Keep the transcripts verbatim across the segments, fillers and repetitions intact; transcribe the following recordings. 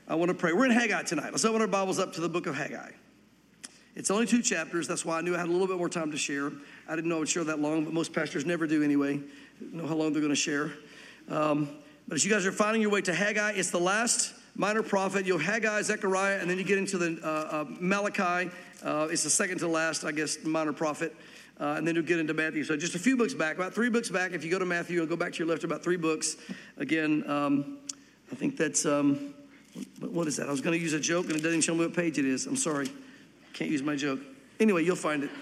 I want to pray. We're in Haggai tonight. Let's open our Bibles up to the book of Haggai. It's only two chapters. That's why I knew I had a little bit more time to share. I didn't know I would share that long, but most pastors never do anyway. Know how long they're going to share. Um, but as you guys are finding your way to Haggai, it's the last minor prophet. You have Haggai, Zechariah, and then you get into the uh, uh, Malachi. Uh, it's the second to last, I guess, minor prophet. Uh, and then you'll get into Matthew. So just a few books back, about three books back. If you go to Matthew and go back to your left, about three books. Again, um, I think that's... Um, What is that? I was going to use a joke, and it doesn't even show me what page it is. I'm sorry. Can't use my joke. Anyway, you'll find it.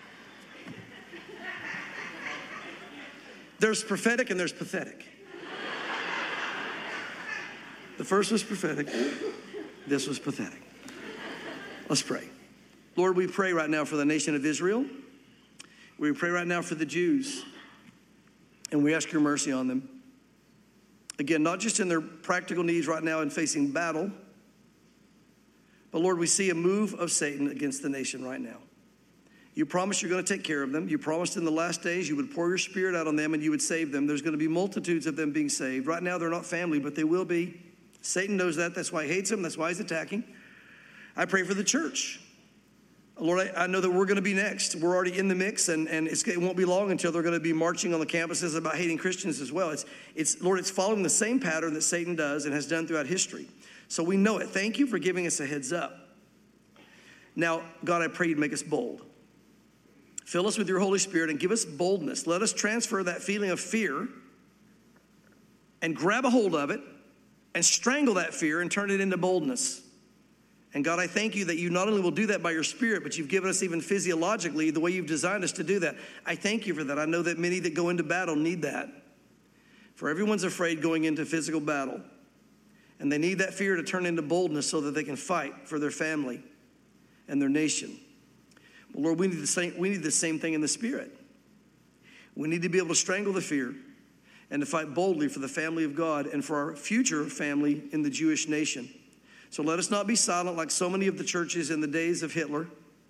There's prophetic and there's pathetic. The first was prophetic. This was pathetic. Let's pray. Lord, we pray right now for the nation of Israel. We pray right now for the Jews. And we ask your mercy on them. Again, not just in their practical needs right now in facing battle, but Lord, we see a move of Satan against the nation right now. You promised you're going to take care of them. You promised in the last days you would pour your spirit out on them and you would save them. There's going to be multitudes of them being saved. Right now, they're not family, but they will be. Satan knows that. That's why he hates them. That's why he's attacking. I pray for the church. Lord, I, I know that we're going to be next. We're already in the mix, and, and it's, it won't be long until they're going to be marching on the campuses about hating Christians as well. It's, it's, Lord, it's following the same pattern that Satan does and has done throughout history. So we know it. Thank you for giving us a heads up. Now, God, I pray you'd make us bold. Fill us with your Holy Spirit and give us boldness. Let us transfer that feeling of fear and grab a hold of it and strangle that fear and turn it into boldness. And God, I thank you that you not only will do that by your Spirit, but you've given us even physiologically the way you've designed us to do that. I thank you for that. I know that many that go into battle need that. For everyone's afraid going into physical battle. And they need that fear to turn into boldness so that they can fight for their family and their nation. Well, Lord, we need the same, we need the same thing in the Spirit. We need to be able to strangle the fear and to fight boldly for the family of God and for our future family in the Jewish nation. So let us not be silent like so many of the churches in the days of Hitler.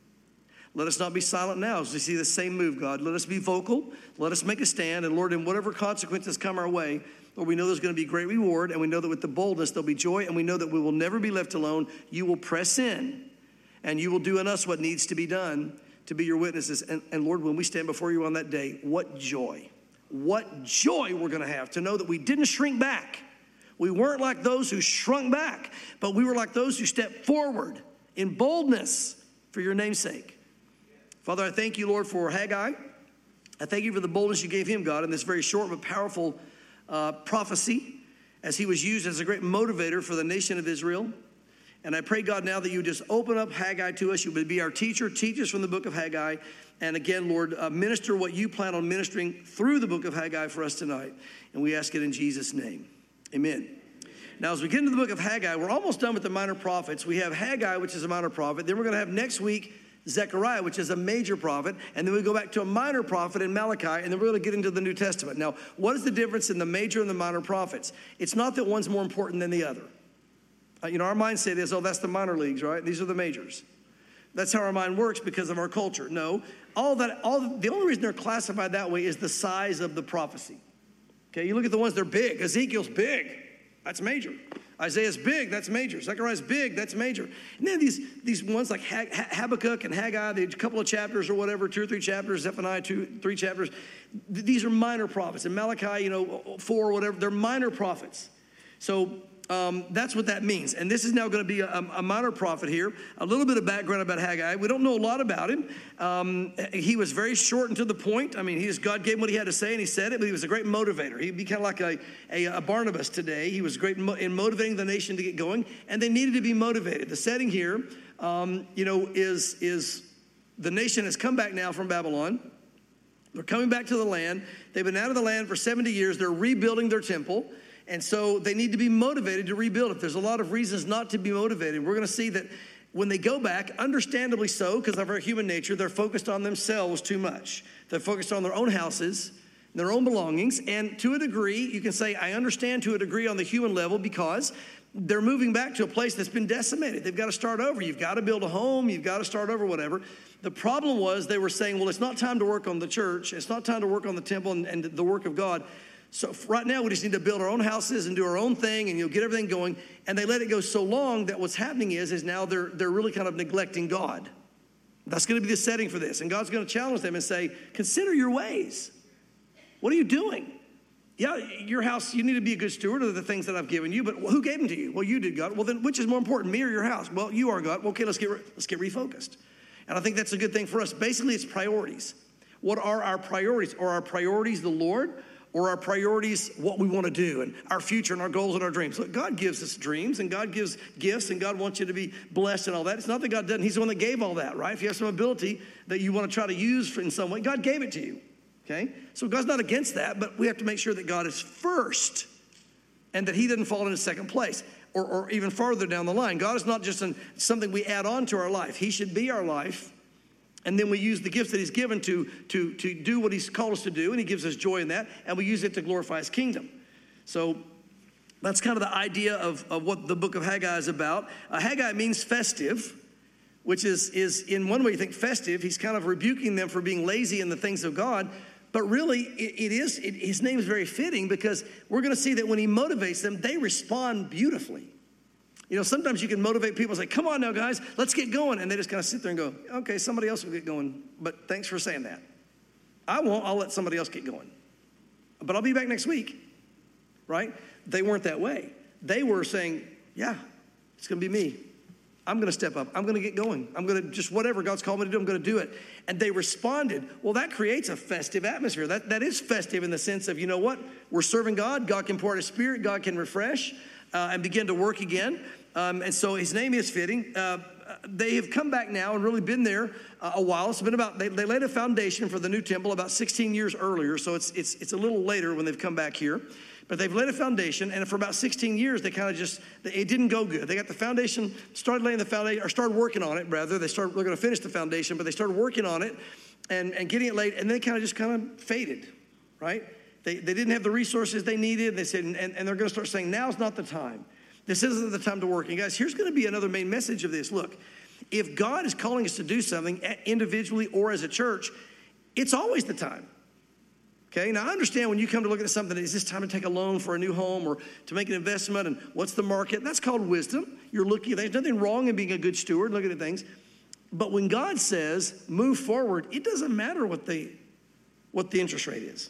Let us not be silent now as we see the same move, God. Let us be vocal. Let us make a stand. And Lord, in whatever consequences come our way, Lord, we know there's going to be great reward. And we know that with the boldness, there'll be joy. And we know that we will never be left alone. You will press in. And you will do in us what needs to be done to be your witnesses. And, and Lord, when we stand before you on that day, what joy. What joy we're going to have to know that we didn't shrink back. We weren't like those who shrunk back, but we were like those who stepped forward in boldness for your name's sake. Father, I thank you, Lord, for Haggai. I thank you for the boldness you gave him, God, in this very short but powerful uh, prophecy as he was used as a great motivator for the nation of Israel. And I pray, God, now that you just open up Haggai to us. You would be our teacher, teach us from the book of Haggai. And again, Lord, uh, minister what you plan on ministering through the book of Haggai for us tonight. And we ask it in Jesus' name. Amen. Now, as we get into the book of Haggai, we're almost done with the minor prophets. We have Haggai, which is a minor prophet. Then we're going to have next week Zechariah, which is a major prophet. And then we go back to a minor prophet in Malachi. And then we're going to get into the New Testament. Now, what is the difference in the major and the minor prophets? It's not that one's more important than the other. Uh, you know, our minds say this, oh, that's the minor leagues, right? These are the majors. That's how our mind works because of our culture. No, all that, all the only reason they're classified that way is the size of the prophecy. Okay, you look at the ones that are big. Ezekiel's big. That's major. Isaiah's big. That's major. Zechariah's big. That's major. And then these, these ones like Habakkuk and Haggai, they a couple of chapters or whatever, two or three chapters, Zephaniah, two, three chapters. These are minor prophets. And Malachi, you know, four or whatever, they're minor prophets. So Um, that's what that means. And this is now going to be a, a minor prophet here. A little bit of background about Haggai. We don't know a lot about him. Um, he was very short and to the point. I mean, he just, God gave him what he had to say, and he said it, but he was a great motivator. He'd be kind of like a, a, a Barnabas today. He was great in motivating the nation to get going, and they needed to be motivated. The setting here, um, you know, is, is the nation has come back now from Babylon. They're coming back to the land. They've been out of the land for seventy years. They're rebuilding their temple. And so they need to be motivated to rebuild it. There's a lot of reasons not to be motivated. We're going to see that when they go back, understandably so, because of our human nature, they're focused on themselves too much. They're focused on their own houses, their own belongings. And to a degree, you can say, I understand to a degree on the human level because they're moving back to a place that's been decimated. They've got to start over. You've got to build a home. You've got to start over, whatever. The problem was they were saying, well, it's not time to work on the church. It's not time to work on the temple and, and the work of God. So right now we just need to build our own houses and do our own thing and you'll get everything going. And they let it go so long that what's happening is, is now they're, they're really kind of neglecting God. That's going to be the setting for this. And God's going to challenge them and say, consider your ways. What are you doing? Yeah, your house, you need to be a good steward of the things that I've given you, but who gave them to you? Well, you did, God. Well, then which is more important, me or your house? Well, you are, God. Well, okay, let's get, let's get refocused. And I think that's a good thing for us. Basically, it's priorities. What are our priorities? Are our priorities the Lord? Or our priorities what we want to do and our future and our goals and our dreams? Look, God gives us dreams and God gives gifts and God wants you to be blessed and all that. It's not that God doesn't. He's the one that gave all that, right? If you have some ability that you want to try to use in some way, God gave it to you, okay? So God's not against that, but we have to make sure that God is first and that he doesn't fall into second place or, or even farther down the line. God is not just an, something we add on to our life. He should be our life. And then we use the gifts that he's given to, to, to do what he's called us to do, and he gives us joy in that, and we use it to glorify his kingdom. So that's kind of the idea of, of what the book of Haggai is about. Uh, Haggai means festive, which is, is in one way you think festive. He's kind of rebuking them for being lazy in the things of God. But really, it, it is it, his name is very fitting because we're going to see that when he motivates them, they respond beautifully. You know, sometimes you can motivate people and say, come on now, guys, let's get going. And they just kind of sit there and go, okay, somebody else will get going. But thanks for saying that. I won't. I'll let somebody else get going. But I'll be back next week, right? They weren't that way. They were saying, yeah, it's going to be me. I'm going to step up. I'm going to get going. I'm going to just whatever God's called me to do, I'm going to do it. And they responded. Well, that creates a festive atmosphere. That, that is festive in the sense of, you know what? We're serving God. God can pour out his spirit. God can refresh. Uh, and begin to work again. Um, and so his name is fitting. Uh, they have come back now and really been there uh, a while. It's been about, they, they laid a foundation for the new temple about sixteen years earlier. So it's, it's, it's a little later when they've come back here. But they've laid a foundation, and for about sixteen years, they kind of just, it didn't go good. They got the foundation, started laying the foundation, or started working on it, rather. They started, they're going to finish the foundation, but they started working on it and, and getting it laid, and then it kind of just kind of faded, right? They, they didn't have the resources they needed. They said, and, and they're going to start saying, now's not the time. This isn't the time to work. And guys, here's going to be another main message of this. Look, if God is calling us to do something individually or as a church, it's always the time. Okay, now I understand when you come to look at something, is this time to take a loan for a new home or to make an investment and what's the market? That's called wisdom. You're looking, there's nothing wrong in being a good steward, looking at things. But when God says move forward, it doesn't matter what the, what the interest rate is.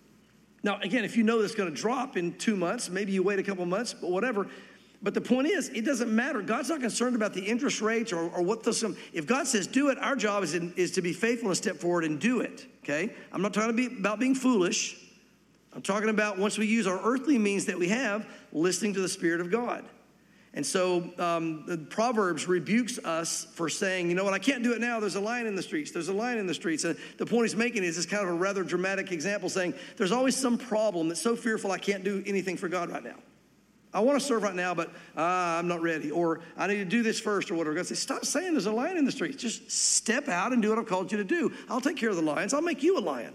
Now, again, if you know it's going to drop in two months, maybe you wait a couple months, but whatever. But the point is, it doesn't matter. God's not concerned about the interest rates or, or what the, if God says do it, our job is, in, is to be faithful and step forward and do it, okay? I'm not talking about being foolish. I'm talking about once we use our earthly means that we have, listening to the Spirit of God. And so um, the Proverbs rebukes us for saying, you know what, I can't do it now. There's a lion in the streets. There's a lion in the streets. And the point he's making is this kind of a rather dramatic example saying there's always some problem that's so fearful I can't do anything for God right now. I want to serve right now, but uh, I'm not ready. Or I need to do this first or whatever. God says, stop saying there's a lion in the streets. Just step out and do what I've called you to do. I'll take care of the lions. I'll make you a lion.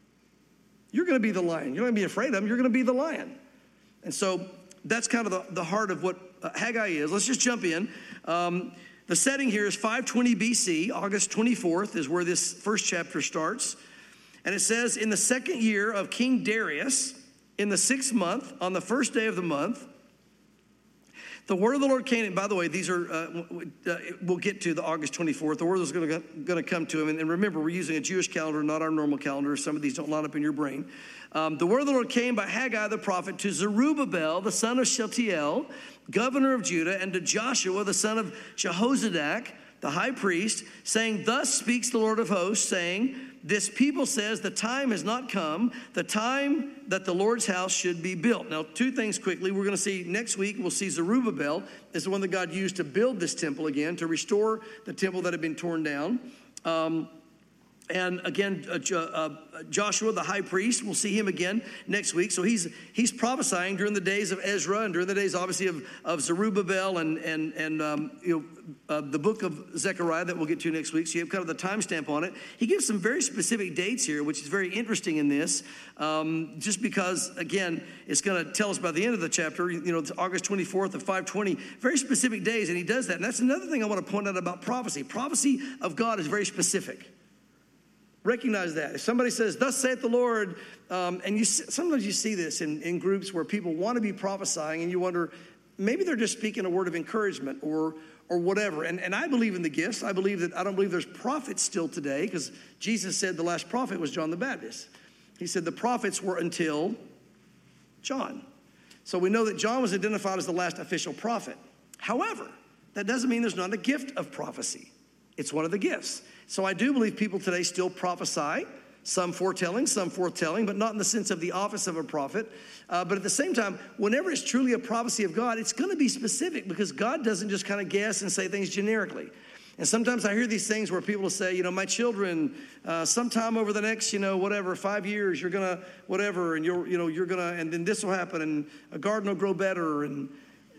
You're going to be the lion. You're not going to be afraid of them. You're going to be the lion. And so that's kind of the, the heart of what uh, Haggai is. Let's just jump in. Um, the setting here is five twenty B C. August twenty-fourth is where this first chapter starts. And it says, in the second year of King Darius, in the sixth month, on the first day of the month, the word of the Lord came, and by the way, these are, uh, uh, we'll get to the August twenty-fourth. The word is going to come to him. And, and remember, we're using a Jewish calendar, not our normal calendar. Some of these don't line up in your brain. Um, the word of the Lord came by Haggai the prophet to Zerubbabel, the son of Shealtiel, governor of Judah, and to Joshua, the son of Jehozadak, the high priest, saying, thus speaks the Lord of hosts, saying, this people says the time has not come, the time that the Lord's house should be built. Now, two things quickly. We're going to see next week, we'll see Zerubbabel is the one that God used to build this temple again, to restore the temple that had been torn down. Um, And again, uh, uh, Joshua, the high priest, we'll see him again next week. So he's he's prophesying during the days of Ezra and during the days, obviously, of, of Zerubbabel and and and um, you know uh, the book of Zechariah that we'll get to next week. So you have kind of the timestamp on it. He gives some very specific dates here, which is very interesting in this, um, just because again, it's going to tell us by the end of the chapter. You know, it's August twenty-fourth of five twenty, very specific days, and he does that. And that's another thing I want to point out about prophecy. Prophecy of God is very specific. Recognize that. If somebody says, thus saith the Lord, um, and you sometimes you see this in, in groups where people want to be prophesying and you wonder, maybe they're just speaking a word of encouragement or or whatever. And, and I believe in the gifts. I believe that I don't believe there's prophets still today because Jesus said the last prophet was John the Baptist. He said the prophets were until John. So we know that John was identified as the last official prophet. However, that doesn't mean there's not a gift of prophecy. It's one of the gifts. So I do believe people today still prophesy, some foretelling, some foretelling, but not in the sense of the office of a prophet. Uh, but at the same time, whenever it's truly a prophecy of God, it's going to be specific because God doesn't just kind of guess and say things generically. And sometimes I hear these things where people will say, you know, my children, uh, sometime over the next, you know, whatever, five years, you're going to, whatever, and you're, you know, you're going to, and then this will happen, and a garden will grow better, and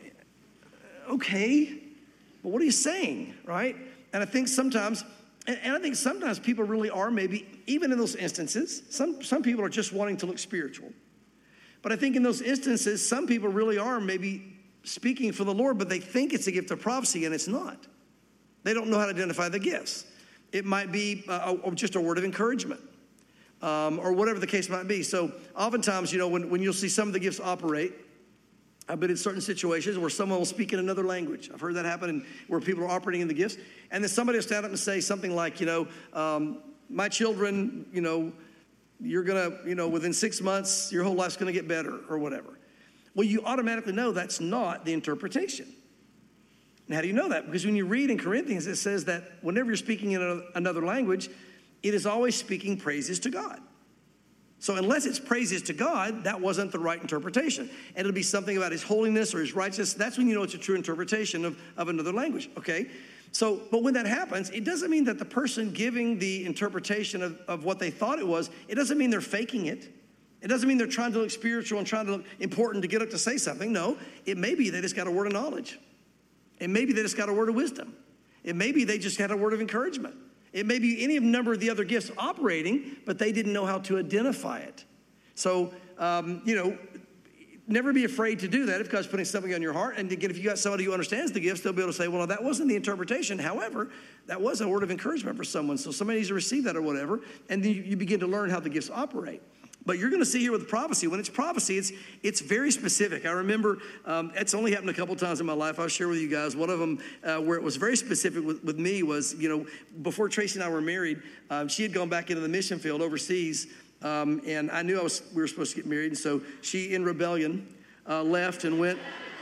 okay, but what are you saying, right? And I think sometimes, and I think sometimes people really are maybe, even in those instances, some, some people are just wanting to look spiritual. But I think in those instances, some people really are maybe speaking for the Lord, but they think it's a gift of prophecy, and it's not. They don't know how to identify the gifts. It might be uh, just a word of encouragement um, or whatever the case might be. So oftentimes, you know, when, when you'll see some of the gifts operate, I've been in certain situations where someone will speak in another language. I've heard that happen and where people are operating in the gifts. And then somebody will stand up and say something like, you know, um, my children, you know, you're going to, you know, within six months, your whole life's going to get better or whatever. Well, you automatically know that's not the interpretation. And how do you know that? Because when you read in Corinthians, it says that whenever you're speaking in another language, it is always speaking praises to God. So unless it's praises to God, that wasn't the right interpretation. And it'll be something about his holiness or his righteousness. That's when you know it's a true interpretation of, of another language, okay? So, but when that happens, it doesn't mean that the person giving the interpretation of, of what they thought it was, it doesn't mean they're faking it. It doesn't mean they're trying to look spiritual and trying to look important to get up to say something. No, it may be they just got a word of knowledge. It may be they just got a word of wisdom. It may be they just had a word of encouragement. It may be any of a number of the other gifts operating, but they didn't know how to identify it. So, um, you know, never be afraid to do that if God's putting something on your heart. And again, if you got somebody who understands the gifts, they'll be able to say, well, no, that wasn't the interpretation. However, that was a word of encouragement for someone. So somebody needs to receive that or whatever. And then you, you begin to learn how the gifts operate. But you're going to see here with prophecy, when it's prophecy, it's it's very specific. I remember um, it's only happened a couple times in my life. I'll share with you guys. One of them uh, where it was very specific with, with me was, you know, before Tracy and I were married, um, she had gone back into the mission field overseas. Um, and I knew I was we were supposed to get married. And so she, in rebellion, uh, left and went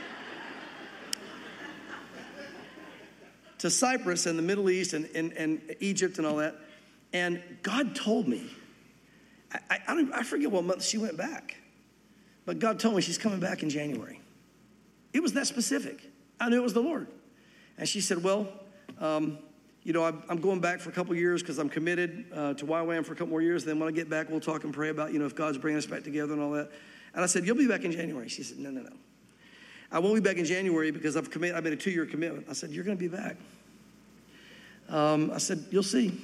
to Cyprus and the Middle East and, and, and Egypt and all that. And God told me, I, I, don't, I forget what month she went back, but God told me she's coming back in January. It was that specific. I knew it was the Lord. And she said, well, um, you know, I'm, I'm going back for a couple years because I'm committed uh, to Y WAM for a couple more years. Then when I get back, we'll talk and pray about, you know, if God's bringing us back together and all that. And I said, you'll be back in January. She said, no, no, no. I won't be back in January because I've committed. I made a two-year commitment. I said, you're going to be back. Um, I said, you'll see.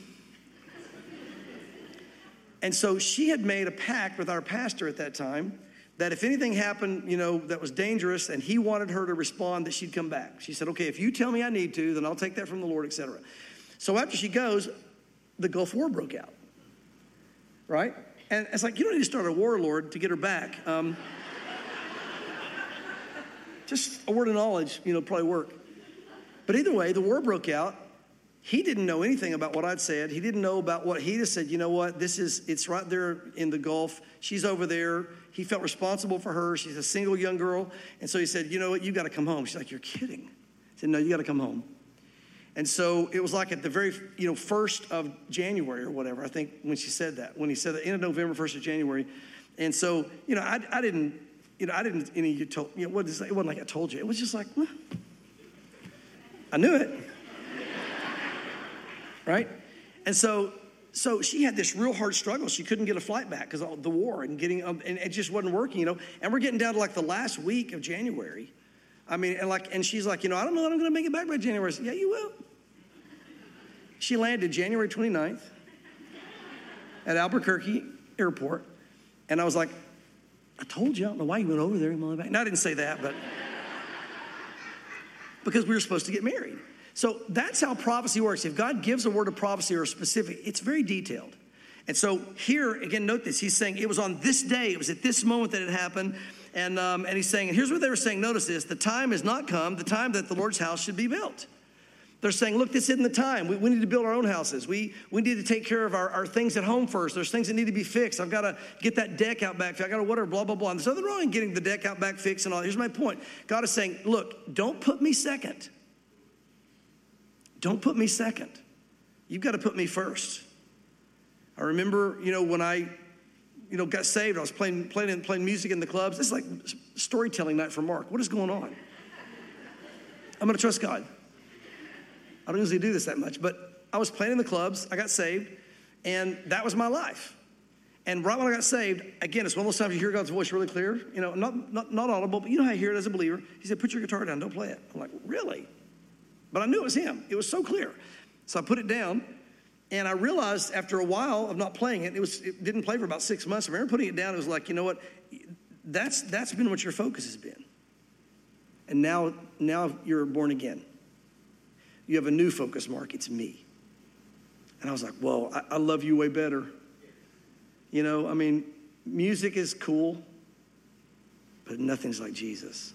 And so she had made a pact with our pastor at that time that if anything happened, you know, that was dangerous and he wanted her to respond, that she'd come back. She said, okay, if you tell me I need to, then I'll take that from the Lord, et cetera. So after she goes, the Gulf War broke out, right? And it's like, you don't need to start a war, Lord, to get her back. Um, just a word of knowledge, you know, probably work. But either way, the war broke out. He didn't know anything about what I'd said. He didn't know about what he just said. You know what? This is, it's right there in the Gulf. She's over there. He felt responsible for her. She's a single young girl. And so he said, you know what? You got to come home. She's like, you're kidding. I said, no, you got to come home. And so it was like at the very, you know, first of January or whatever, I think when she said that, when he said that, end of November, first of January. And so, you know, I, I didn't, you know, I didn't, any you told, you know, what is, it wasn't like I told you. It was just like, well, I knew it. Right? And so so she had this real hard struggle. She couldn't get a flight back because of the war and getting, um, and it just wasn't working, you know. And we're getting down to like the last week of January. I mean, and like, and she's like, you know, I don't know that I'm going to make it back by January. I said, yeah, you will. She landed January twenty-ninth at Albuquerque Airport. And I was like, I told you, I don't know why you went over there. And back. No, I didn't say that, but because we were supposed to get married. So that's how prophecy works. If God gives a word of prophecy or a specific, it's very detailed. And so here, again, note this. He's saying it was on this day, it was at this moment that it happened. And, um, and he's saying, and here's what they were saying. Notice this. The time has not come, the time that the Lord's house should be built. They're saying, look, this isn't the time. We, we need to build our own houses. We, we need to take care of our, our things at home first. There's things that need to be fixed. I've got to get that deck out back. I got to whatever, blah, blah, blah. And there's nothing wrong in getting the deck out back fixed and all. Here's my point. God is saying, look, don't put me second. Don't put me second. You've got to put me first. I remember, you know, when I, you know, got saved, I was playing, playing, playing music in the clubs. This is like storytelling night for Mark. What is going on? I'm going to trust God. I don't usually do this that much, but I was playing in the clubs. I got saved, and that was my life. And right when I got saved, again, it's one of those times you hear God's voice really clear. You know, not, not, not audible, but you know how I hear it as a believer. He said, put your guitar down, don't play it. I'm like, really? But I knew it was him. It was so clear. So I put it down. And I realized after a while of not playing it, it was it didn't play for about six months. I remember putting it down. It was like, you know what? That's that's been what your focus has been. And now now you're born again. You have a new focus, Mark. It's me. And I was like, whoa, I, I love you way better. You know, I mean, music is cool, but nothing's like Jesus.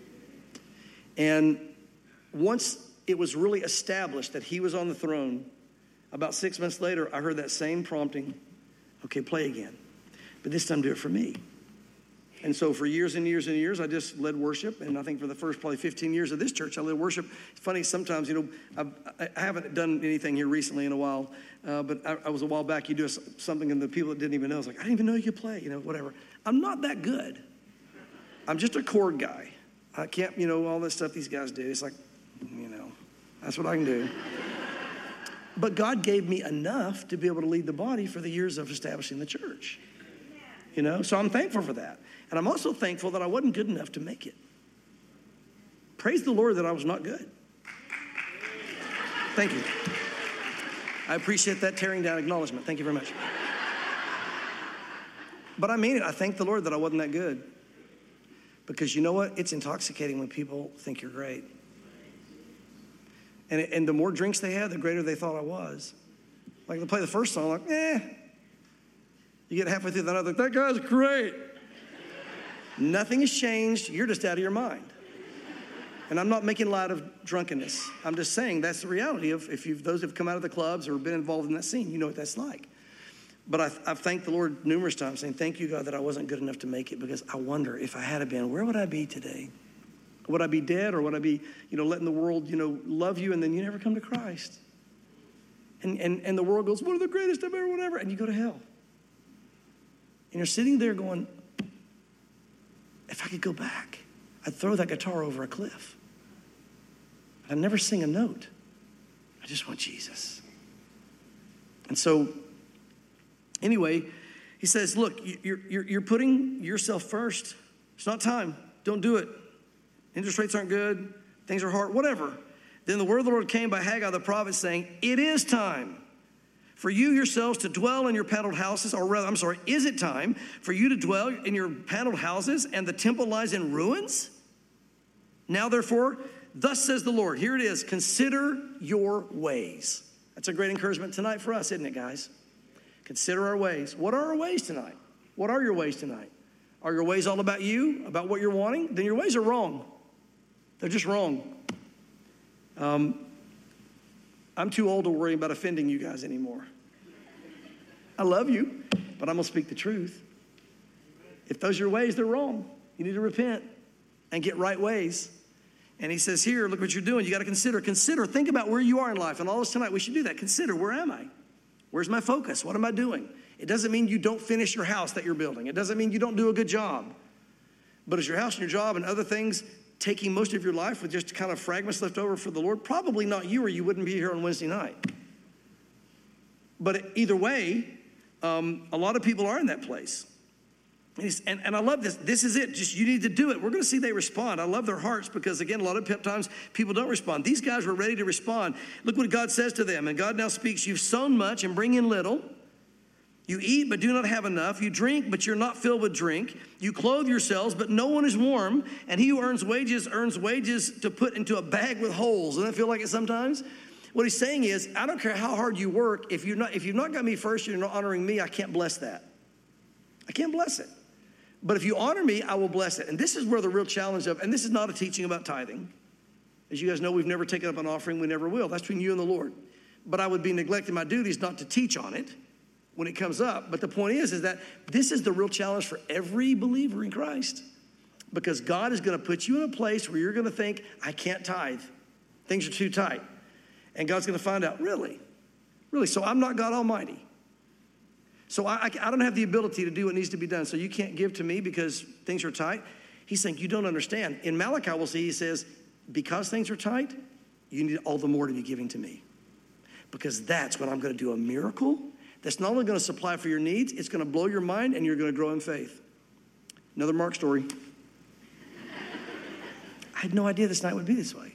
And once it was really established that he was on the throne, about six months later, I heard that same prompting, okay, play again. But this time do it for me. And so for years and years and years, I just led worship. And I think for the first probably fifteen years of this church, I led worship. It's funny, sometimes, you know, I've, I haven't done anything here recently in a while. Uh, but I, I was a while back, you do something and the people that didn't even know, I was like, I didn't even know you could play, you know, whatever. I'm not that good. I'm just a chord guy. I can't, you know, all this stuff these guys do. It's like, you know, that's what I can do. But God gave me enough to be able to lead the body for the years of establishing the church. You know, so I'm thankful for that. And I'm also thankful that I wasn't good enough to make it. Praise the Lord that I was not good. Thank you. I appreciate that tearing down acknowledgement. Thank you very much. But I mean it. I thank the Lord that I wasn't that good. Because you know what? It's intoxicating when people think you're great. And, and the more drinks they had, the greater they thought I was. Like, they play the first song, like, eh. You get halfway through that, I'm like, that guy's great. Nothing has changed. You're just out of your mind. And I'm not making light of drunkenness. I'm just saying that's the reality of if you've those who've come out of the clubs or been involved in that scene, you know what that's like. But I've, I've thanked the Lord numerous times, saying, thank you, God, that I wasn't good enough to make it, because I wonder if I had been, where would I be today? Would I be dead, or would I be, you know, letting the world, you know, love you and then you never come to Christ? And and and the world goes, one of the greatest I've ever, whatever, and you go to hell. And you're sitting there going, if I could go back, I'd throw that guitar over a cliff. I'd never sing a note. I just want Jesus. And so, anyway, he says, look, you're, you're, you're putting yourself first. It's not time. Don't do it. Interest rates aren't good. Things are hard, whatever. Then the word of the Lord came by Haggai the prophet, saying, it is time for you yourselves to dwell in your paneled houses, or rather, I'm sorry, is it time for you to dwell in your paneled houses, and the temple lies in ruins? Now, therefore, thus says the Lord, here it is, consider your ways. That's a great encouragement tonight for us, isn't it, guys? Consider our ways. What are our ways tonight? What are your ways tonight? Are your ways all about you, about what you're wanting? Then your ways are wrong. They're just wrong. Um, I'm too old to worry about offending you guys anymore. I love you, but I'm going to speak the truth. If those are your ways, they're wrong. You need to repent and get right ways. And he says here, look what you're doing. You got to consider. Consider. Think about where you are in life. And all this tonight, we should do that. Consider, where am I? Where's my focus? What am I doing? It doesn't mean you don't finish your house that you're building. It doesn't mean you don't do a good job. But is your house and your job and other things taking most of your life with just kind of fragments left over for the Lord? Probably not you, or you wouldn't be here on Wednesday night. But either way, um, a lot of people are in that place. And, and, and I love this. This is it. Just you need to do it. We're going to see they respond. I love their hearts, because, again, a lot of times people don't respond. These guys were ready to respond. Look what God says to them. And God now speaks, you've sown much and bring in little. You eat, but do not have enough. You drink, but you're not filled with drink. You clothe yourselves, but no one is warm. And he who earns wages, earns wages to put into a bag with holes. Doesn't that feel like it sometimes? What he's saying is, I don't care how hard you work. If you're not, if you've not got me first, you're not honoring me, I can't bless that. I can't bless it. But if you honor me, I will bless it. And this is where the real challenge of, and this is not a teaching about tithing. As you guys know, we've never taken up an offering. We never will. That's between you and the Lord. But I would be neglecting my duties not to teach on it when it comes up. But the point is, is that this is the real challenge for every believer in Christ. Because God is going to put you in a place where you're going to think, I can't tithe. Things are too tight. And God's going to find out, really? Really? So I'm not God Almighty. So I, I, I don't have the ability to do what needs to be done. So you can't give to me because things are tight. He's saying, you don't understand. In Malachi, we'll see, he says, because things are tight, you need all the more to be giving to me. Because that's when I'm going to do a miracle that's not only going to supply for your needs, it's going to blow your mind and you're going to grow in faith. Another Mark story. I had no idea this night would be this way.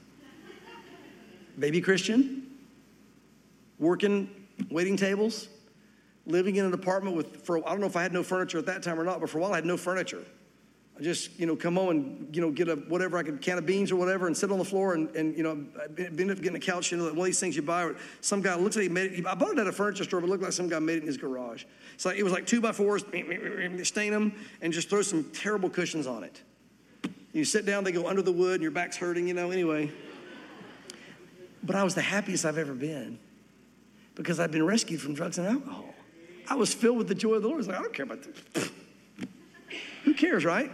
Baby Christian, working, waiting tables, living in an apartment with, for, I don't know if I had no furniture at that time or not, but for a while I had no furniture. I just, you know, come home and, you know, get a, whatever, I could, can of beans or whatever and sit on the floor and, and you know, end up getting a couch, you know, one of these things you buy, or some guy looks like he made it, I bought it at a furniture store, but it looked like some guy made it in his garage. It's like, it was like two by fours, stain them, and just throw some terrible cushions on it. You sit down, they go under the wood, and your back's hurting, you know, anyway. But I was the happiest I've ever been because I'd been rescued from drugs and alcohol. I was filled with the joy of the Lord. I was like, I don't care about this. Who cares, right?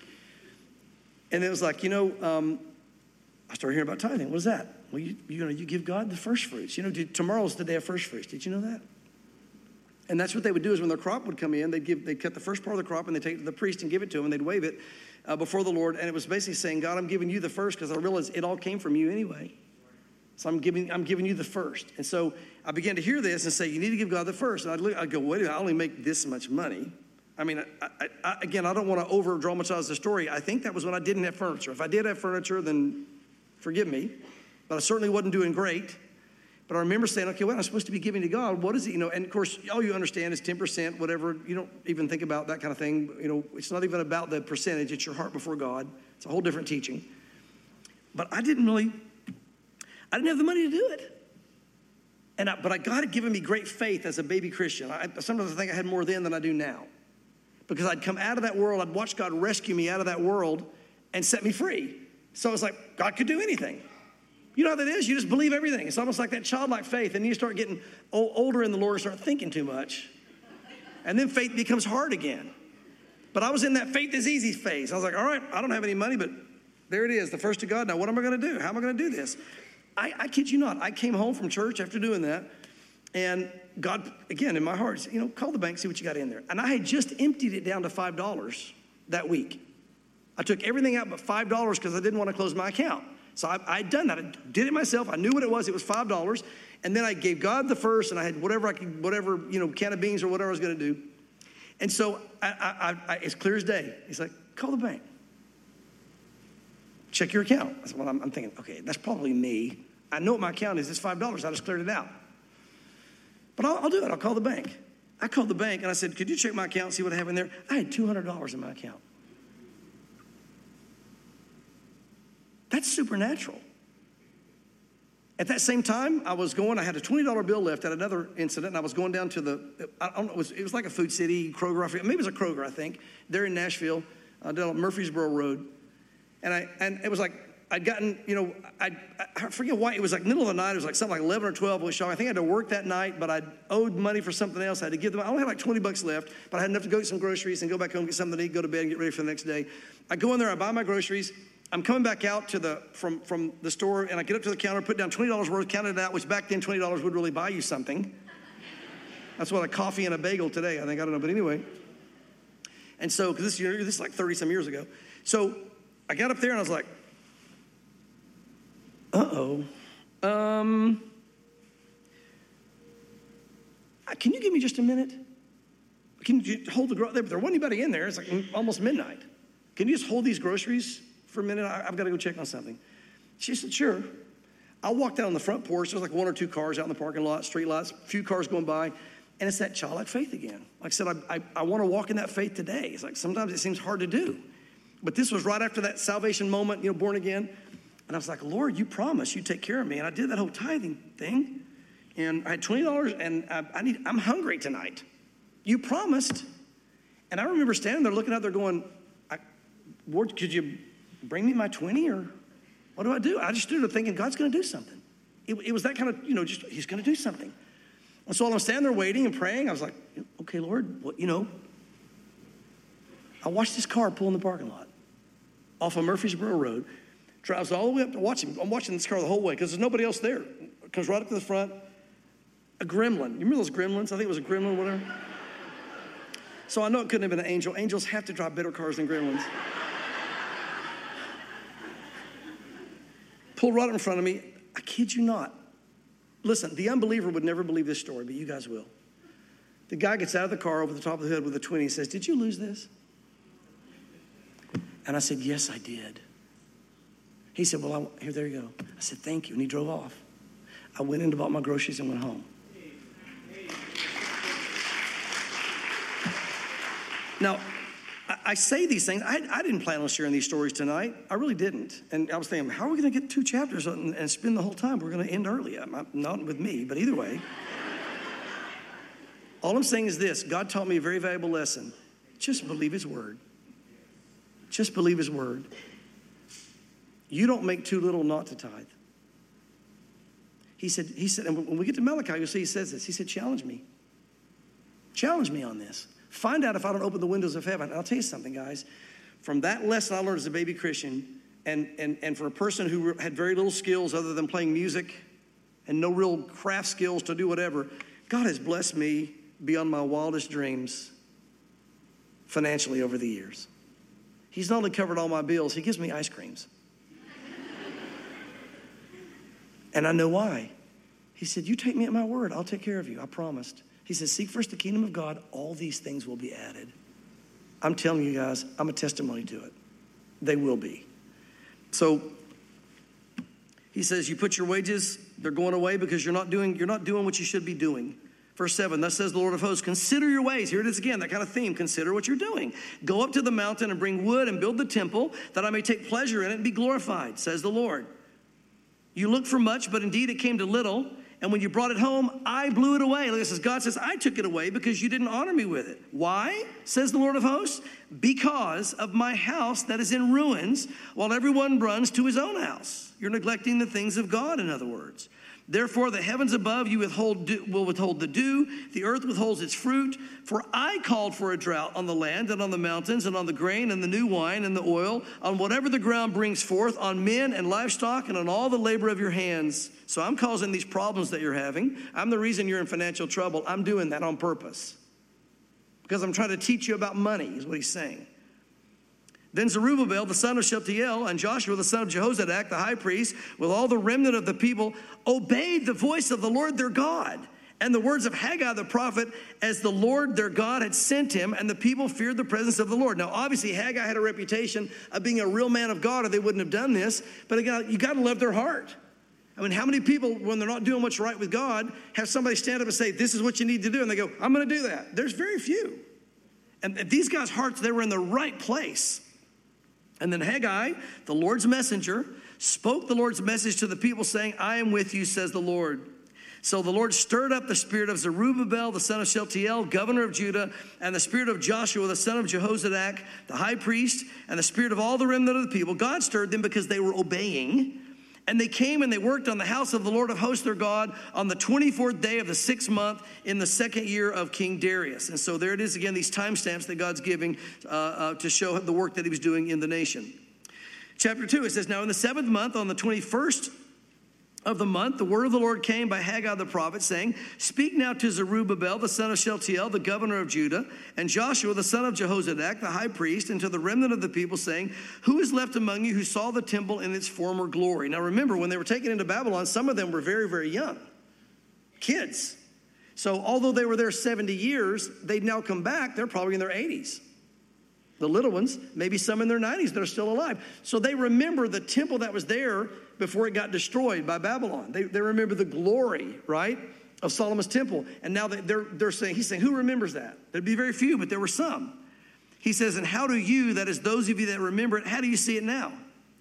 And it was like, you know, um, I started hearing about tithing. What is that? Well, you, you know, you give God the first fruits. You know, did, tomorrow's the day of first fruits. Did you know that? And that's what they would do is when their crop would come in, they'd give, they'd cut the first part of the crop and they'd take it to the priest and give it to him and they'd wave it uh, before the Lord. And it was basically saying, God, I'm giving you the first because I realized it all came from you anyway. So I'm giving, I'm giving you the first. And so I began to hear this and say, you need to give God the first. And I'd, look, I'd go, wait a minute, I only make this much money. I mean, I, I, I, again, I don't want to over dramatize the story. I think that was when I didn't have furniture. If I did have furniture, then forgive me. But I certainly wasn't doing great. But I remember saying, okay, well, I'm supposed to be giving to God. What is it? You know, and of course, all you understand is ten percent, whatever. You don't even think about that kind of thing. You know, it's not even about the percentage. It's your heart before God. It's a whole different teaching. But I didn't really, I didn't have the money to do it. And I, but I, God had given me great faith as a baby Christian. I, sometimes I think I had more then than I do now. Because I'd come out of that world, I'd watched God rescue me out of that world and set me free. So it's like, God could do anything. You know how that is? You just believe everything. It's almost like that childlike faith. And then you start getting old, older in the Lord and start thinking too much. And then faith becomes hard again. But I was in that faith is easy phase. I was like, all right, I don't have any money, but there it is, the first to God. Now, what am I going to do? How am I going to do this? I, I kid you not. I came home from church after doing that. And God, again, in my heart, said, you know, call the bank, see what you got in there. And I had just emptied it down to five dollars that week. I took everything out but five dollars because I didn't want to close my account. So I, I'd done that. I did it myself. I knew what it was. It was five dollars. And then I gave God the first, and I had whatever I could, whatever, you know, can of beans or whatever I was going to do. And so I, I, I, it's clear as day. He's like, call the bank. Check your account. I said, well, I'm, I'm thinking, okay, that's probably me. I know what my account is. It's five dollars. I just cleared it out. But I'll, I'll do it. I'll call the bank. I called the bank, and I said, could you check my account and see what I have in there? I had two hundred dollars in my account. That's supernatural. At that same time, I was going, I had a twenty dollar bill left at another incident, and I was going down to the, I don't know, it was, it was like a Food City, Kroger, maybe it was a Kroger, I think, there in Nashville, uh, down on Murfreesboro Road. And I and it was like, I'd gotten, you know, I'd, I forget why, it was like middle of the night, it was like something like eleven or twelve, I was showing. I think I had to work that night, but I'd owed money for something else. I had to give them, I only had like twenty bucks left, but I had enough to go get some groceries and go back home, get something to eat, go to bed, and get ready for the next day. I go in there, I buy my groceries. I'm coming back out to the from, from the store, and I get up to the counter, put down twenty dollars worth, counted it out, which back then twenty dollars would really buy you something. That's what a coffee and a bagel today, I think, I don't know, but anyway. And so, because this, this is like thirty-some years ago. So I got up there, and I was like, uh-oh. Um, can you give me just a minute? Can you hold the, there, there wasn't anybody in there. It's like almost midnight. Can you just hold these groceries for a minute? I, I've got to go check on something. She said, sure. I walked out on the front porch. There's like one or two cars out in the parking lot, street lights, a few cars going by. And it's that childlike faith again. Like I said, I, I, I want to walk in that faith today. It's like sometimes it seems hard to do. But this was right after that salvation moment, you know, born again. And I was like, Lord, you promised you'd take care of me. And I did that whole tithing thing. And I had twenty dollars, and I, I need, I'm hungry tonight. You promised. And I remember standing there looking out there going, I, Lord, could you bring me my twenty, or what do I do? I just stood there thinking, God's going to do something. It, it was that kind of, you know, just, he's going to do something. And so while I'm standing there waiting and praying, I was like, okay, Lord, what, you know. I watched this car pull in the parking lot off of Murfreesboro Road. Drives all the way up to watch him. I'm watching this car the whole way because there's nobody else there. Comes right up to the front. A gremlin. You remember those gremlins? I think it was a gremlin or whatever. So I know it couldn't have been an angel. Angels have to drive better cars than gremlins. Pulled right in front of me. I kid you not. Listen, the unbeliever would never believe this story, but you guys will. The guy gets out of the car over the top of the hood with a twenty and says, did you lose this? And I said, yes, I did. He said, well, I, here, there you go. I said, thank you. And he drove off. I went in to bought my groceries and went home. Now, I, I say these things. I, I didn't plan on sharing these stories tonight. I really didn't. And I was thinking, how are we going to get two chapters and, and spend the whole time? We're going to end early. I'm, not with me, but either way. All I'm saying is this. God taught me a very valuable lesson. Just believe his word. Just believe his word. You don't make too little not to tithe. He said, he said, and when we get to Malachi, you'll see he says this. He said, challenge me. Challenge me on this. Find out if I don't open the windows of heaven. And I'll tell you something, guys. From that lesson I learned as a baby Christian, and, and, and for a person who had very little skills other than playing music and no real craft skills to do whatever, God has blessed me beyond my wildest dreams financially over the years. He's not only covered all my bills, he gives me ice creams. And I know why. He said, you take me at my word. I'll take care of you. I promised. He said, seek first the kingdom of God. All these things will be added. I'm telling you guys, I'm a testimony to it. They will be. So he says, you put your wages, they're going away because you're not doing, you're not doing what you should be doing. Verse seven, thus says the Lord of hosts, consider your ways. Here it is again, that kind of theme. Consider what you're doing. Go up to the mountain and bring wood and build the temple that I may take pleasure in it and be glorified, says the Lord. You looked for much, but indeed it came to little. And when you brought it home, I blew it away. Look, it says, God says, I took it away because you didn't honor me with it. Why, says the Lord of hosts? Because of my house that is in ruins, while everyone runs to his own house. You're neglecting the things of God, in other words. Therefore, the heavens above you withhold dew, will withhold the dew. The earth withholds its fruit. For I called for a drought on the land and on the mountains and on the grain and the new wine and the oil, on whatever the ground brings forth, on men and livestock and on all the labor of your hands. So I'm causing these problems that you're having. I'm the reason you're in financial trouble. I'm doing that on purpose. Because I'm trying to teach you about money, is what he's saying. Then Zerubbabel, the son of Shealtiel, and Joshua, the son of Jehozadak, the high priest, with all the remnant of the people, obeyed the voice of the Lord their God and the words of Haggai the prophet, as the Lord their God had sent him, and the people feared the presence of the Lord. Now, obviously, Haggai had a reputation of being a real man of God, or they wouldn't have done this. But again, you got to love their heart. I mean, how many people, when they're not doing what's right with God, have somebody stand up and say, this is what you need to do, and they go, I'm going to do that? There's very few. And these guys' hearts, they were in the right place. And then Haggai, the Lord's messenger, spoke the Lord's message to the people, saying, I am with you, says the Lord. So the Lord stirred up the spirit of Zerubbabel, the son of Shealtiel, governor of Judah, and the spirit of Joshua, the son of Jehozadak, the high priest, and the spirit of all the remnant of the people. God stirred them because they were obeying. And they came and they worked on the house of the Lord of hosts their God on the twenty-fourth day of the sixth month in the second year of King Darius. And so there it is again, these timestamps that God's giving uh, uh, to show the work that he was doing in the nation. Chapter two, it says, now in the seventh month, on the twenty-first of the month, the word of the Lord came by Haggai the prophet, saying, speak now to Zerubbabel, the son of Shealtiel, the governor of Judah, and Joshua, the son of Jehozadak, the high priest, and to the remnant of the people, saying, who is left among you who saw the temple in its former glory? Now remember, when they were taken into Babylon, some of them were very, very young. Kids. So although they were there seventy years, they'd now come back, they're probably in their eighties. The little ones, maybe some in their nineties that are still alive. So they remember the temple that was there before it got destroyed by Babylon. They, they remember the glory, right, of Solomon's temple. And now they're, they're saying, he's saying, who remembers that? There'd be very few, but there were some. He says, and how do you, that is those of you that remember it, how do you see it now?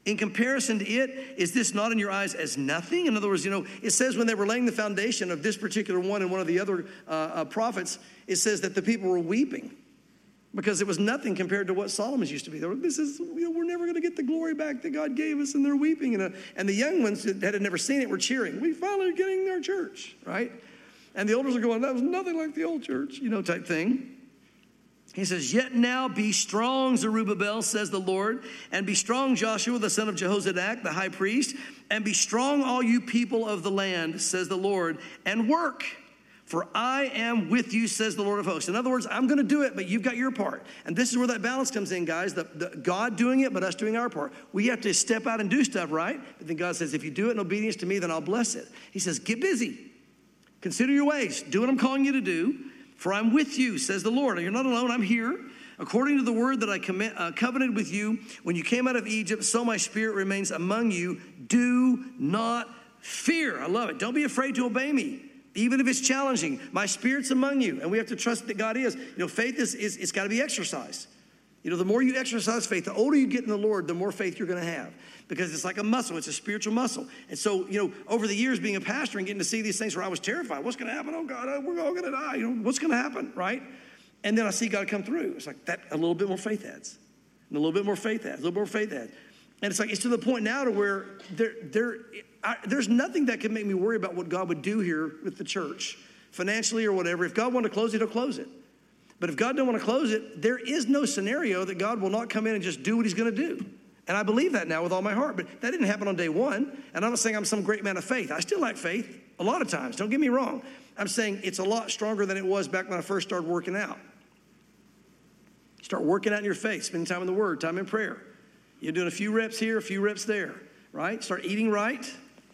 In comparison to it, is this not in your eyes as nothing? In other words, you know, it says when they were laying the foundation of this particular one and one of the other uh, uh, prophets, it says that the people were weeping because it was nothing compared to what Solomon's used to be. They were, this is, you know, we're never going to get the glory back that God gave us, and they're weeping. And, uh, and the young ones that had never seen it were cheering. We finally are getting our church, right? And the elders are going, that was nothing like the old church, you know, type thing. He says, yet now be strong, Zerubbabel, says the Lord, and be strong, Joshua, the son of Jehozadak, the high priest, and be strong, all you people of the land, says the Lord, and work, for I am with you, says the Lord of hosts. In other words, I'm going to do it, but you've got your part. And this is where that balance comes in, guys, the, the, God doing it, but us doing our part. We have to step out and do stuff, right? But then God says, if you do it in obedience to me, then I'll bless it. He says, get busy. Consider your ways. Do what I'm calling you to do. For I'm with you, says the Lord. You're not alone, I'm here. According to the word that I commit, uh, covenanted with you when you came out of Egypt, so my spirit remains among you. Do not fear. I love it. Don't be afraid to obey me, even if it's challenging. My spirit's among you, and we have to trust that God is. You know, faith is, is it's got to be exercised. You know, the more you exercise faith, the older you get in the Lord, the more faith you're going to have. Because it's like a muscle. It's a spiritual muscle. And so, you know, over the years being a pastor and getting to see these things where I was terrified. What's going to happen? Oh, God, we're all going to die. You know, what's going to happen, right? And then I see God come through. It's like that, a little bit more faith adds. And a little bit more faith adds. A little more faith adds. And it's like, it's to the point now to where there, there, I, there's nothing that can make me worry about what God would do here with the church, financially or whatever. If God wanted to close it, he'll close it. But if God don't want to close it, there is no scenario that God will not come in and just do what he's going to do. And I believe that now with all my heart. But that didn't happen on day one. And I'm not saying I'm some great man of faith. I still lack faith a lot of times. Don't get me wrong. I'm saying it's a lot stronger than it was back when I first started working out. Start working out in your faith, spending time in the Word, time in prayer. You're doing a few reps here, a few reps there, right? Start eating right.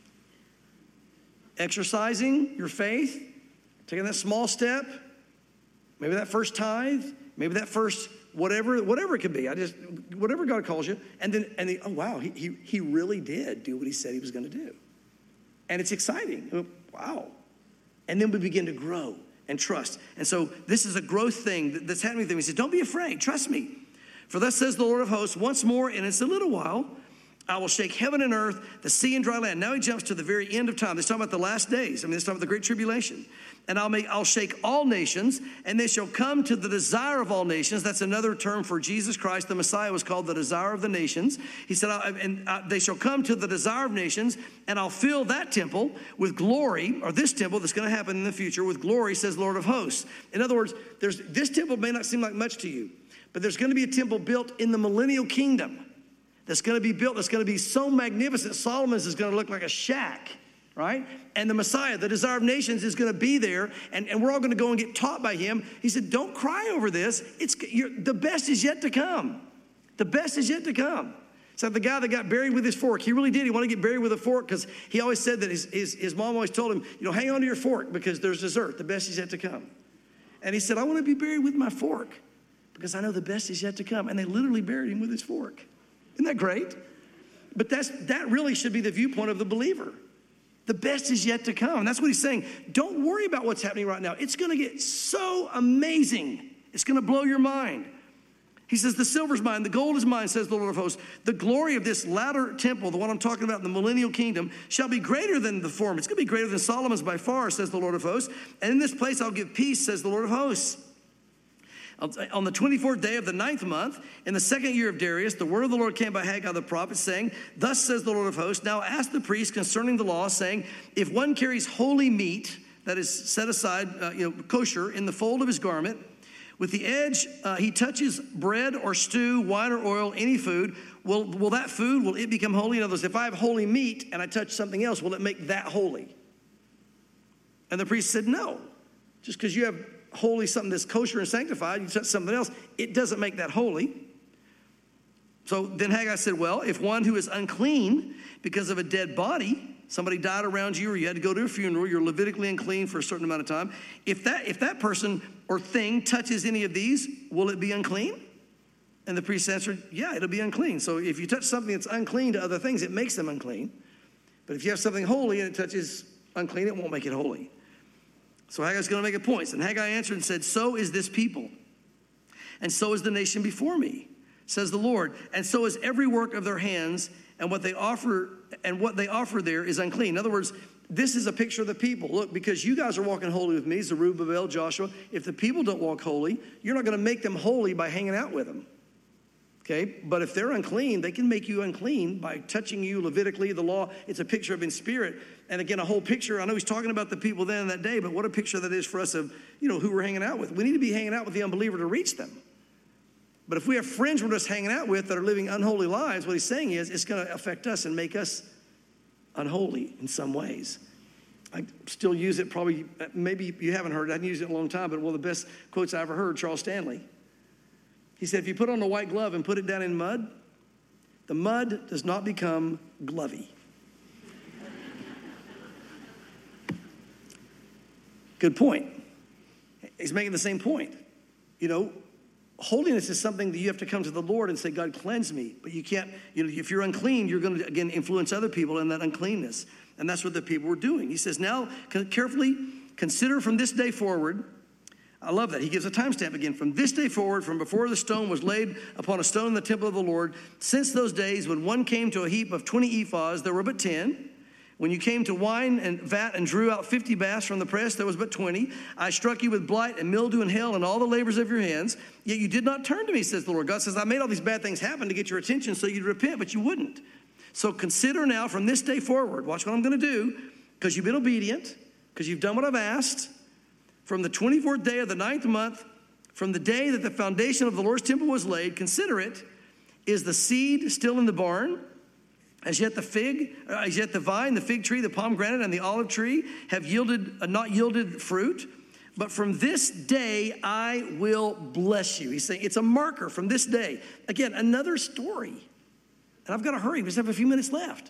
Exercising your faith. Taking that small step. Maybe that first tithe. Maybe that first whatever, whatever it could be. I just, whatever God calls you. And then, and then, oh, wow, he, he, he really did do what he said he was going to do. And it's exciting. Wow. And then we begin to grow and trust. And so this is a growth thing that's happening with him. He says, don't be afraid. Trust me. For thus says the Lord of hosts, once more, and it's a little while, I will shake heaven and earth, the sea and dry land. Now he jumps to the very end of time. He's talking about the last days. I mean, he's talking about the great tribulation. And I'll make, I'll shake all nations, and they shall come to the desire of all nations. That's another term for Jesus Christ. The Messiah was called the desire of the nations. He said, I, and I, they shall come to the desire of nations, and I'll fill that temple with glory, or this temple that's going to happen in the future with glory, says the Lord of hosts. In other words, there's this temple may not seem like much to you, but there's going to be a temple built in the millennial kingdom that's going to be built, that's going to be so magnificent. Solomon's is going to look like a shack, right? And the Messiah, the desire of nations, is going to be there, and, and we're all going to go and get taught by him. He said, don't cry over this. It's you're, the best is yet to come. The best is yet to come. It's like the guy that got buried with his fork. He really did. He wanted to get buried with a fork because he always said that his, his, his mom always told him, you know, hang on to your fork because there's dessert. The best is yet to come. And he said, I want to be buried with my fork because I know the best is yet to come. And they literally buried him with his fork. Isn't that great? But that's that really should be the viewpoint of the believer. The best is yet to come. And that's what he's saying. Don't worry about what's happening right now. It's going to get so amazing. It's going to blow your mind. He says, the silver is mine, the gold is mine, says the Lord of hosts. The glory of this latter temple, the one I'm talking about in the millennial kingdom, shall be greater than the former. It's going to be greater than Solomon's by far, says the Lord of hosts. And in this place I'll give peace, says the Lord of hosts. On the twenty-fourth day of the ninth month, in the second year of Darius, the word of the Lord came by Haggai the prophet, saying, thus says the Lord of hosts, now ask the priest concerning the law, saying, if one carries holy meat, that is set aside, uh, you know, kosher, in the fold of his garment, with the edge uh, he touches bread or stew, wine or oil, any food, will, will that food, will it become holy? In other words, if I have holy meat and I touch something else, will it make that holy? And the priest said, no. Just because you have holy, something that's kosher and sanctified, you touch something else, it doesn't make that holy. So then Haggai said, well, if one who is unclean because of a dead body, somebody died around you or you had to go to a funeral, you're Levitically unclean for a certain amount of time. If that, if that person or thing touches any of these, will it be unclean? And the priest answered, yeah, it'll be unclean. So if you touch something that's unclean to other things, it makes them unclean. But if you have something holy and it touches unclean, it won't make it holy. So Haggai's going to make a point. And Haggai answered and said, so is this people, and so is the nation before me, says the Lord, and so is every work of their hands, and what they offer and what they offer there is unclean. In other words, this is a picture of the people. Look, because you guys are walking holy with me, Zerubbabel, Joshua, if the people don't walk holy, you're not going to make them holy by hanging out with them. Okay, but if they're unclean, they can make you unclean by touching you Levitically, the law. It's a picture of in spirit. And again, a whole picture. I know he's talking about the people then in that day, but what a picture that is for us of, you know, who we're hanging out with. We need to be hanging out with the unbeliever to reach them. But if we have friends we're just hanging out with that are living unholy lives, what he's saying is it's going to affect us and make us unholy in some ways. I still use it probably, maybe you haven't heard it. I haven't used it in a long time, but one of the best quotes I ever heard, Charles Stanley. He said, if you put on a white glove and put it down in mud, the mud does not become glovey. Good point. He's making the same point. You know, holiness is something that you have to come to the Lord and say, God, cleanse me. But you can't, you know, if you're unclean, you're going to, again, influence other people in that uncleanness. And that's what the people were doing. He says, now carefully consider from this day forward. I love that. He gives a timestamp again. From this day forward, from before the stone was laid upon a stone in the temple of the Lord, since those days when one came to a heap of twenty ephahs, there were but ten. When you came to wine and vat and drew out fifty baths from the press, there was but twenty. I struck you with blight and mildew and hail and all the labors of your hands. Yet you did not turn to me, says the Lord. God says, I made all these bad things happen to get your attention so you'd repent, but you wouldn't. So consider now from this day forward, watch what I'm going to do, because you've been obedient, because you've done what I've asked. From the twenty-fourth day of the ninth month, from the day that the foundation of the Lord's temple was laid, consider it, is the seed still in the barn? As yet the fig, uh, as yet the vine, the fig tree, the pomegranate, and the olive tree have yielded, uh, not yielded fruit. But from this day I will bless you. He's saying it's a marker from this day. Again, another story. And I've got to hurry. We just have a few minutes left.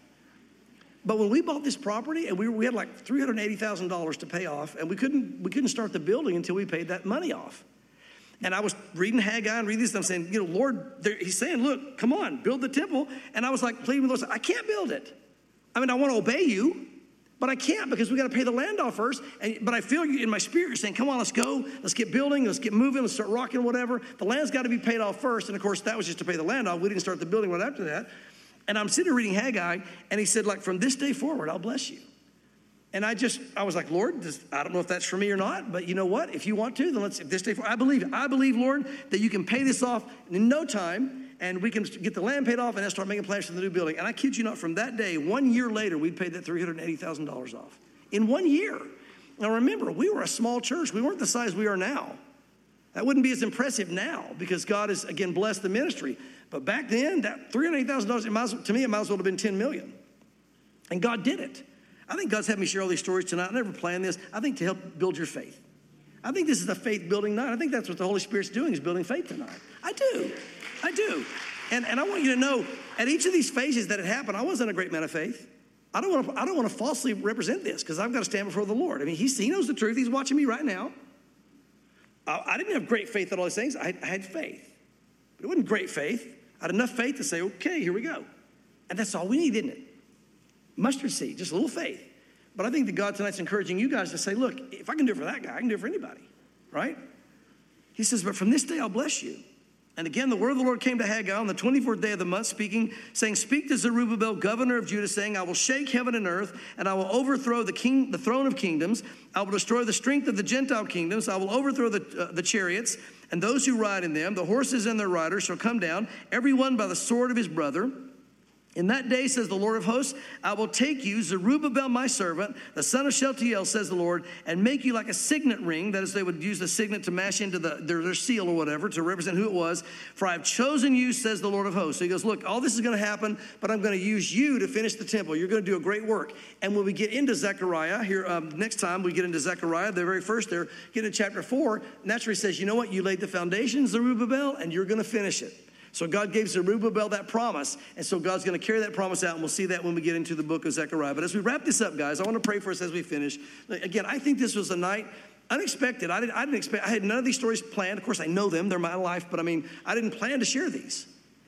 But when we bought this property, and we, we had like three hundred eighty thousand dollars to pay off, and we couldn't we couldn't start the building until we paid that money off. And I was reading Haggai and reading this, and I'm saying, you know, Lord, he's saying, look, come on, build the temple. And I was like, pleading with the Lord, I can't build it. I mean, I want to obey you, but I can't because we got to pay the land off first. And, but I feel you in my spirit, you're saying, come on, let's go. Let's get building. Let's get moving. Let's start rocking, whatever. The land's got to be paid off first. And, of course, that was just to pay the land off. We didn't start the building right after that. And I'm sitting reading Haggai, and he said, like, from this day forward, I'll bless you. And I just, I was like, Lord, this, I don't know if that's for me or not, but you know what? If you want to, then let's, if this day forward, I believe it. I believe, Lord, that you can pay this off in no time, and we can get the land paid off and then start making plans for the new building. And I kid you not, from that day, one year later, we paid that three hundred eighty thousand dollars off. In one year. Now remember, we were a small church. We weren't the size we are now. That wouldn't be as impressive now because God has, again, blessed the ministry. But back then, that three hundred eighty thousand dollars, to me, it might as well have been ten million dollars. And God did it. I think God's had me share all these stories tonight. I never planned this. I think to help build your faith. I think this is a faith-building night. I think that's what the Holy Spirit's doing, is building faith tonight. I do. I do. And, and I want you to know, at each of these phases that it happened, I wasn't a great man of faith. I don't want to, I don't want to falsely represent this because I've got to stand before the Lord. I mean, he's, he knows the truth. He's watching me right now. I, I didn't have great faith at all these things. I, I had faith. But it wasn't great faith. I had enough faith to say, okay, here we go. And that's all we need, isn't it? Mustard seed, just a little faith. But I think that God tonight's encouraging you guys to say, look, if I can do it for that guy, I can do it for anybody, right? He says, but from this day I'll bless you. And again, the word of the Lord came to Haggai on the twenty-fourth day of the month, speaking, saying, speak to Zerubbabel, governor of Judah, saying, I will shake heaven and earth, and I will overthrow the king, the throne of kingdoms. I will destroy the strength of the Gentile kingdoms. I will overthrow the, uh, the chariots and those who ride in them. The horses and their riders shall come down, every one by the sword of his brother. In that day, says the Lord of hosts, I will take you, Zerubbabel, my servant, the son of Shealtiel, says the Lord, and make you like a signet ring. That is, they would use the signet to mash into the, their, their seal or whatever to represent who it was. For I have chosen you, says the Lord of hosts. So he goes, look, all this is going to happen, but I'm going to use you to finish the temple. You're going to do a great work. And when we get into Zechariah, here um, next time we get into Zechariah, the very first there, get into chapter four, naturally says, you know what? You laid the foundation, Zerubbabel, and you're going to finish it. So God gave Zerubbabel that promise, and so God's going to carry that promise out, and we'll see that when we get into the book of Zechariah. But as we wrap this up, guys, I want to pray for us as we finish. Again, I think this was a night unexpected. I didn't, I didn't expect, I had none of these stories planned. Of course, I know them. They're my life, but I mean, I didn't plan to share these.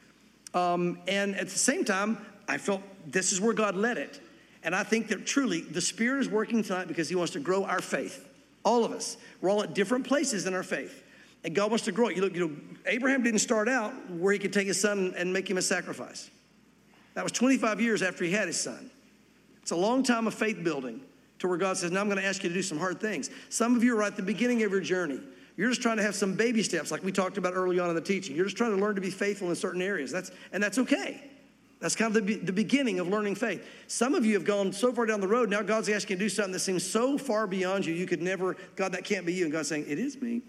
Um, and at the same time, I felt this is where God led it. And I think that truly the Spirit is working tonight because he wants to grow our faith. All of us. We're all at different places in our faith. And God wants to grow it. You look, you know, Abraham didn't start out where he could take his son and make him a sacrifice. That was twenty-five years after he had his son. It's a long time of faith building to where God says, now I'm going to ask you to do some hard things. Some of you are right at the beginning of your journey. You're just trying to have some baby steps like we talked about early on in the teaching. You're just trying to learn to be faithful in certain areas. That's, and that's okay. That's kind of the, the beginning of learning faith. Some of you have gone so far down the road, now God's asking you to do something that seems so far beyond you, you could never, God, that can't be you. And God's saying, it is me.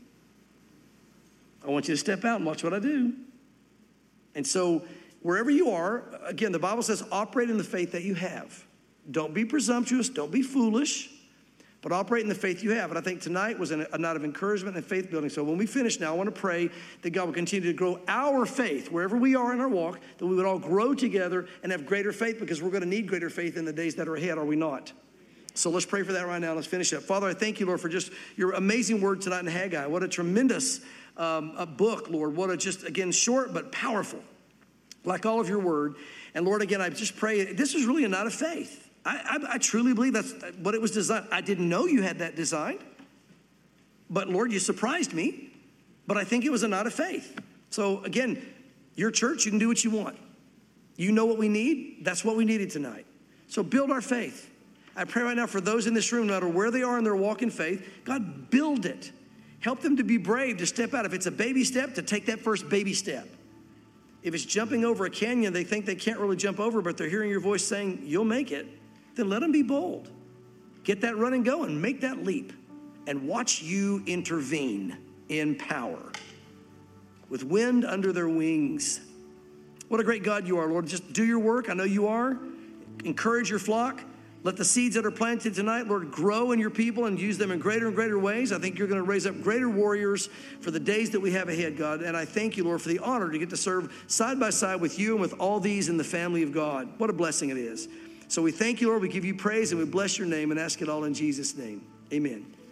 I want you to step out and watch what I do. And so wherever you are, again, the Bible says operate in the faith that you have. Don't be presumptuous. Don't be foolish. But operate in the faith you have. And I think tonight was a night of encouragement and faith building. So when we finish now, I want to pray that God will continue to grow our faith wherever we are in our walk, that we would all grow together and have greater faith, because we're going to need greater faith in the days that are ahead, are we not? So let's pray for that right now. Let's finish up. Father, I thank you, Lord, for just your amazing word tonight in Haggai. What a tremendous um, a book, Lord. What a just, again, short but powerful, like all of your word. And Lord, again, I just pray, this is really a night of faith. I, I, I truly believe that's what it was designed. I didn't know you had that designed. But Lord, you surprised me. But I think it was a night of faith. So again, your church, you can do what you want. You know what we need. That's what we needed tonight. So build our faith. I pray right now for those in this room, no matter where they are in their walk in faith, God, build it. Help them to be brave, to step out. If it's a baby step, to take that first baby step. If it's jumping over a canyon they think they can't really jump over, but they're hearing your voice saying, you'll make it, then let them be bold. Get that running going. Make that leap. And watch you intervene in power with wind under their wings. What a great God you are, Lord. Just do your work. I know you are. Encourage your flock. Let the seeds that are planted tonight, Lord, grow in your people and use them in greater and greater ways. I think you're going to raise up greater warriors for the days that we have ahead, God. And I thank you, Lord, for the honor to get to serve side by side with you and with all these in the family of God. What a blessing it is. So we thank you, Lord. We give you praise and we bless your name and ask it all in Jesus' name. Amen.